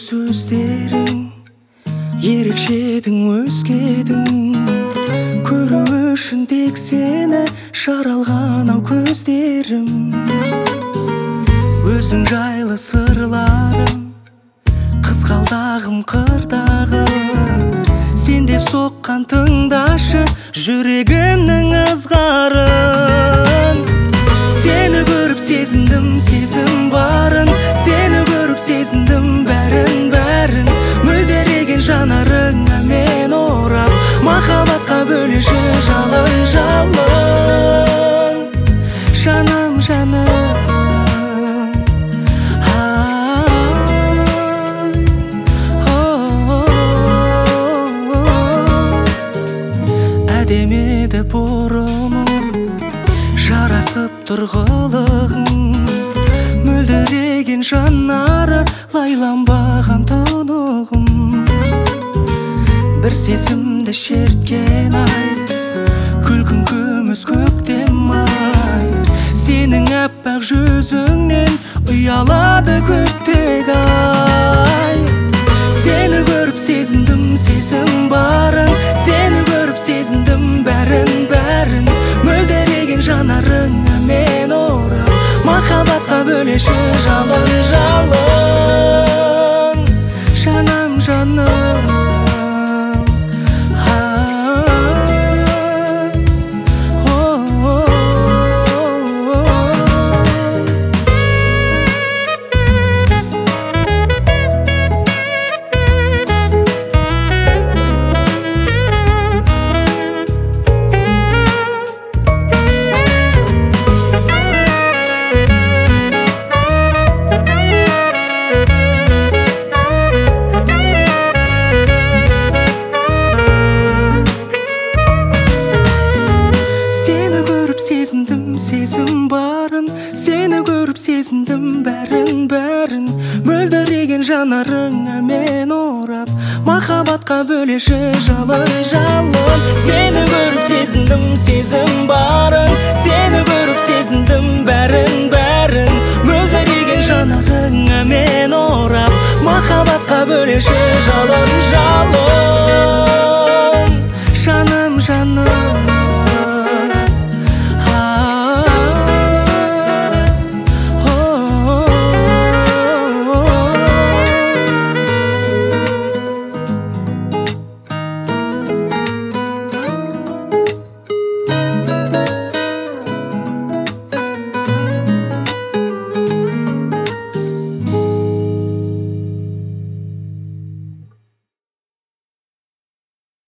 сөздерің ерекшедің өзгедің, көру үшін тек сені жаралған ау көздерім. Өзің жайлы сырларым, қызғалдағым қырдағым, сен деп соққан тыңдашы жүрегімнің ызғарын. Сені көріп сезіндім сезім барын, сені көріп сезіндім бәрін. Мөлдіреген жанарыңа мен орап, махаббатқа бөлеші жалын. Жаным, әдемеді бұрымың, жарасып тұр қылығың, мөлдіреген жанары лайланбаған тұнығым. Бір сезімді шерткен ай, күлкің күміс көктем ай, сенің әппақ жүзіңнен ұялады көктек ай. Сені көріп сезіндім сезім барын, сені көріп сезіндім бәрін. Мөлдіреген жанарыңа мен орап, махаббатқа бөлеші жалын. Жаным, сезіндім сезім барын, сені көріп сезіндім бәрін. Мөлдіреген жанарыңа мен орап, махаббатқа бөлеші жалын. Сені көріп сезіндім сезім барын, сені көріп сезіндім бәрін. Мөлдіреген жанарыңа мен орап, махаббатқа бөлеші жалын. Жаным,